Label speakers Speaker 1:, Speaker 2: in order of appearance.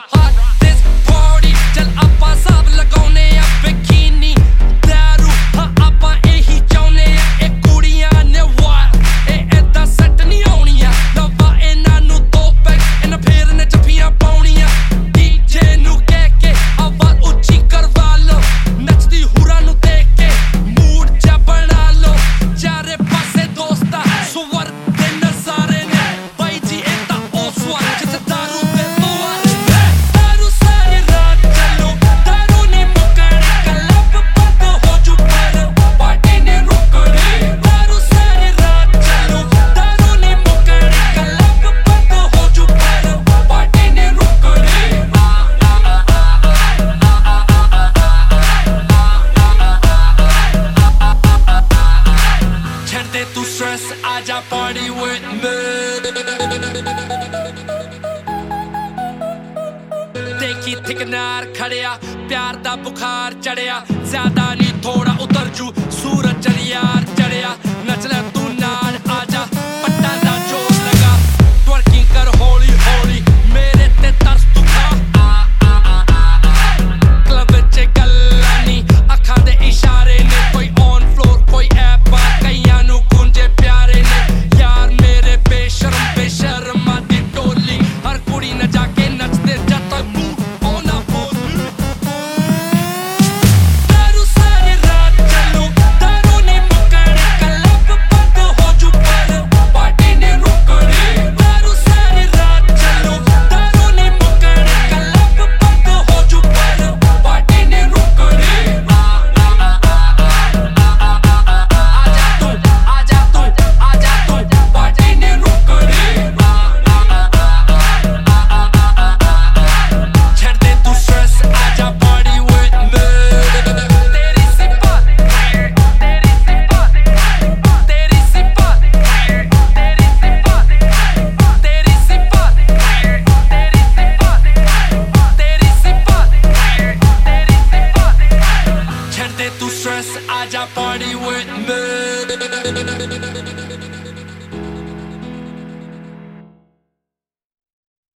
Speaker 1: आजा party with me। देखी ठिकनार खड़िया प्यार दा बुखार चढ़िया ज्यादा नहीं थोड़ा उतर जू सूरज चढ़ यार चढ़िया नचला तू नाल आजा पट्टा दा जोर लगा ट्वर्किंग कर हौली हौली मेरे ते तरस तू खा क्लब च गल्लां नी अखां दे इशारे ने कोई ऑन फ्लोर कोई ऐप कईयां नू गुंजे प्यारे ने यार मेरे बेशर्म बेशर्मा दी टोली हर कुड़ी न जाके नचदे जद तक आजा party with me।